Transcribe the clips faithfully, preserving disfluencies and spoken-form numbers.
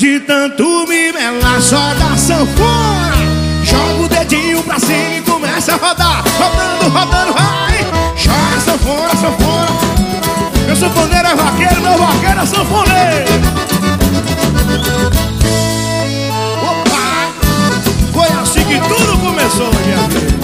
De tanto me melar, só dá sanfona. Joga o dedinho pra cima e começa a rodar. Rodando, rodando, vai. Joga sanfona, sanfona. Meu sanfoneiro é vaqueiro, meu vaqueiro é sanfoneiro. Opa! Foi assim que tudo começou, minha vida.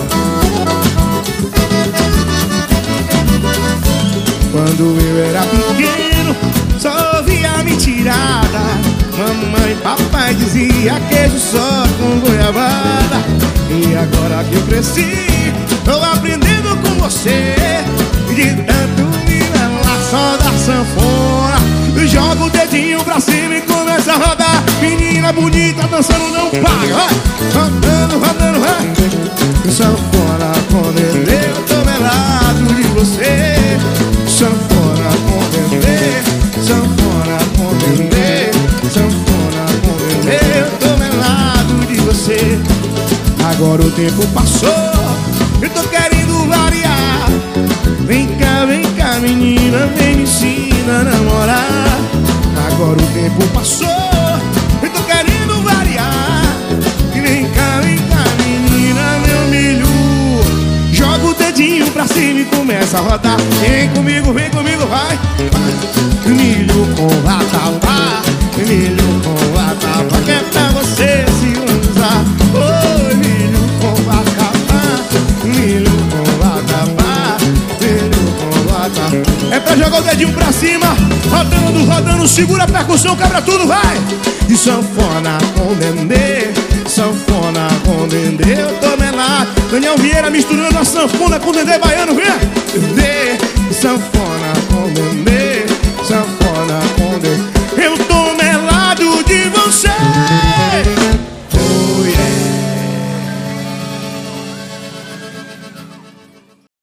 Quando eu era pequeno, só ouvia mentirada. Mamãe e papai dizia queijo só com goiabada. E agora que eu cresci, tô aprendendo com você. De tanto me melar, só da sanfona. Joga o dedinho pra cima e começa a rodar. Menina bonita dançando não paga, vai. Rodando, rodando, vai. Sanfona com Dedê, eu tô melado de você. Sanfona com Dedê, sanfona com Dedê, sanfona com Dedê, eu tô melado de você. Agora o tempo passou, eu tô querendo variar. Vem cá, vem cá menina, vem me ensina a namorar. Agora o tempo passou, eu tô querendo variar. Vem cá, vem cá menina, meu milho. Joga o dedinho pra cima e começa a rodar. Vem comigo, vem comigo, vai. Milho com vatapá, milho com vatapá, que é pra você se usar. Oi, milho com vatapá, milho com vatapá, milho com vatapá. É pra jogar o dedinho pra cima, rodando, rodando, segura a percussão, quebra tudo, vai. E sanfona com Dedê, sanfona com Dedê, eu tô melado. Daniel Vieira misturando a sanfona com Dedê baiano, vem. Dedê, sanfona